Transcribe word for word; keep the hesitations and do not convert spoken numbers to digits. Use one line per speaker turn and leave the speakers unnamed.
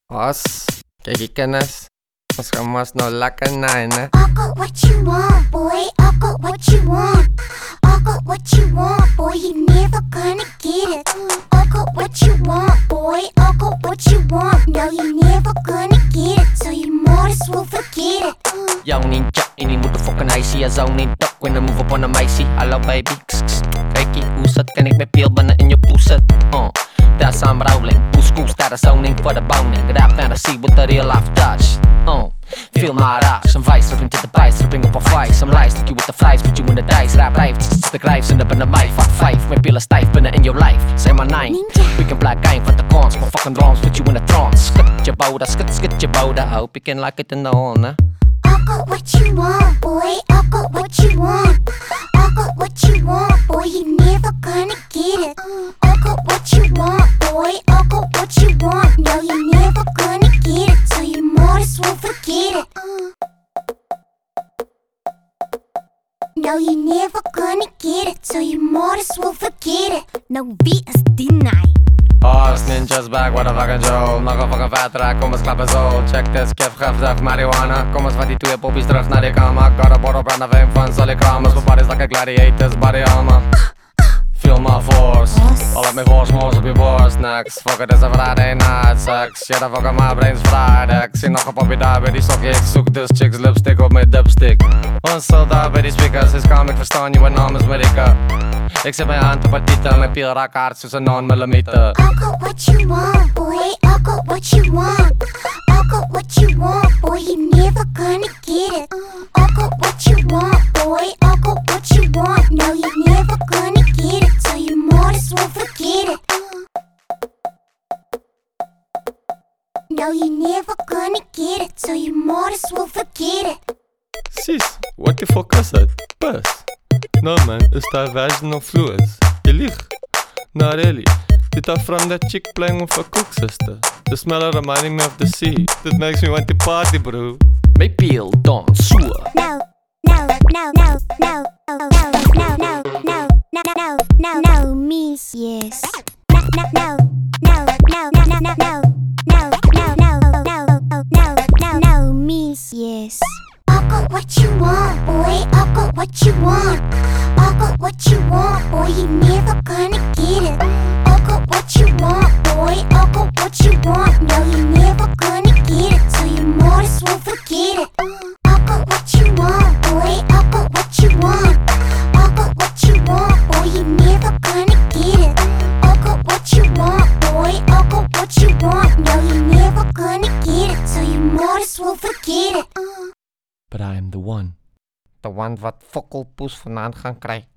Os, kijk je kennis. Ons gaan mas nou lekker nine, hè.
I got what you want, boy. I got what you want. I got what you want, boy. You never gonna get it. I got what you want, boy. I got what you want. No, you never gonna get it. So you might as well forget it.
Yo ninja, ini motherfucking icy. I zone in duck when I move up on the micey. Hallo baby, kss, kss. Kijkie, hoe zat? Kan ik met peelbannen in je poes zet? Uh, that's I'm rolling. Poeskoe staat er zoning voor de boning. That fantasy with the real life touch. Uh, feel my rush. I'm vice, ripping to the bites, ripping up a fight. I'm lies, stick you with the flies, put you in the dice. Rap life, the grijfs in de binnen mij. Fuck five, met pillen stijf binnen in your life. Say my nine, we can black gang for the cons. My fucking drums, put you in a trance. Skut je bouda, skut, skut je bouda. I hope you can like it in the horn, huh?
I got what you want, boy. I got what you want. I got what you want, boy. You never gonna get it. I got what you want, boy. I got what you want. No, you never gonna get it. So you might as well forget it. No, you never gonna get it. So you might as well forget it.
Nou, wie is die naai?
Os, ninjas back, what a fucking joke. Nog een fucking vet raak, kom eens klappen zo. Check this, kif, giftig, marijuana. Kom eens van die twee poppies terug naar die kamer. Got a bottle brand of fame van Solly Kramers. My body's like a gladiator's body armor. Feel my force. All of my force moves op je borst. Next, fuck it, is a Friday night sex. Shit, I fucking my brain's fried. Ik zie nog een poppie daar bij die sokje. Ik zoek dus chicks lipstick op mijn dipstick. Ons soldaat bij die speakers. Is kalm, ik verstaan je, mijn naam is Marika. Ik zet mijn hand op het titel. Mijn piel raak hard zoals een non millimeter.
I got what you want, boy. I got what you want. I got what you want, boy. You never gonna get it. I got what you want, boy. I got what you want. No, you never gonna get it. So you might as well forget it. No, you never gonna get it. So you might as well forget it.
Sis, what the fuck is that? Piss. No man, it's that vaginal fluids. Je liegt. Nah really. Dit are from that chick playing with a cook sister. The smell of reminding me of the sea. That makes me want to party, bro.
Mijn piel, dom, soer.
No, no, no, no, no, no, no, no, no, no, no, no, no, no, means yes. No, no, no, no, no, no, no, no, no, no, no, no, no, no, no, no, means yes.
I got what you want, boy. I got what you want. I got what you want, boy. You never gonna get it. I got what you want, boy. I got what you want. No, you never gonna get it. So you might as well forget it. I got what you want, boy. I got what you want. I got what you want, boy. You never gonna get it. I got what you want, boy. I got what you want. No, you never gonna get it. So you might as well forget it.
But I am the one.
De one wat fokkelpoes vandaan gaan krijgen.